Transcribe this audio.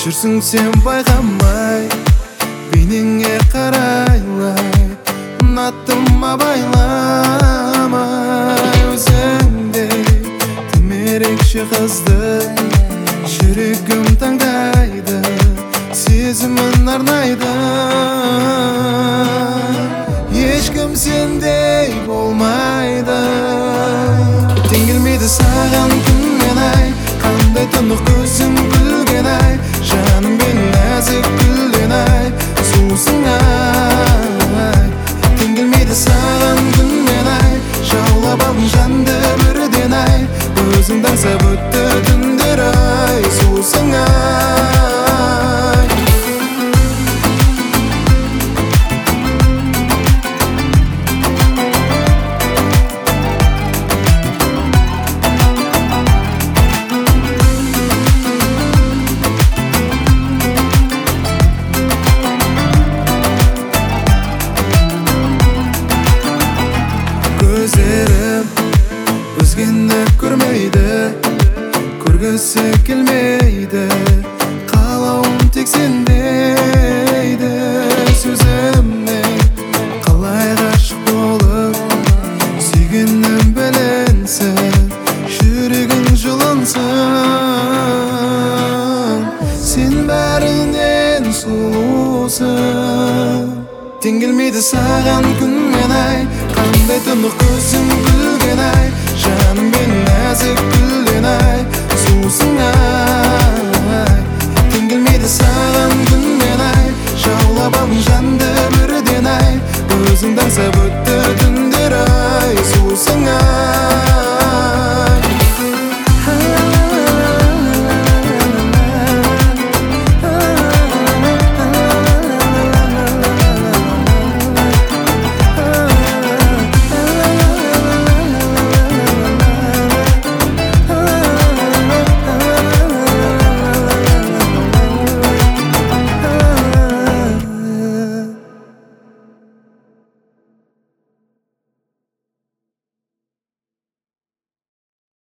жүрсің сен байқамай, бейнеңе қарайлай, ұнаттым абайламай. Өзіңдей тым ерекше қызды жүрегім таңдайды, сезімін арнайды. Ешкім сендей болмайды. Тең келмейді саған күн мен ай, қандай тұнық көзің күлген ай, жаным бен нәзік гүлден ай, сұлусың ай. Тең келмейді саған күн мен ай, жаулап алдың жанды бірден ай, өзіңді аңсап өтті түндер ай, сұлусың ай. Көздерім өзгені көрмейді, көргісі келмейді, қалауым тек сендейді. Сөзімнен қалай ғашық болып сүйгенім білінсін, жүрегің жылынсын, сен бәрінен сұлусың. Тең келмейді саған күн мен ай, қандай тұнық көзің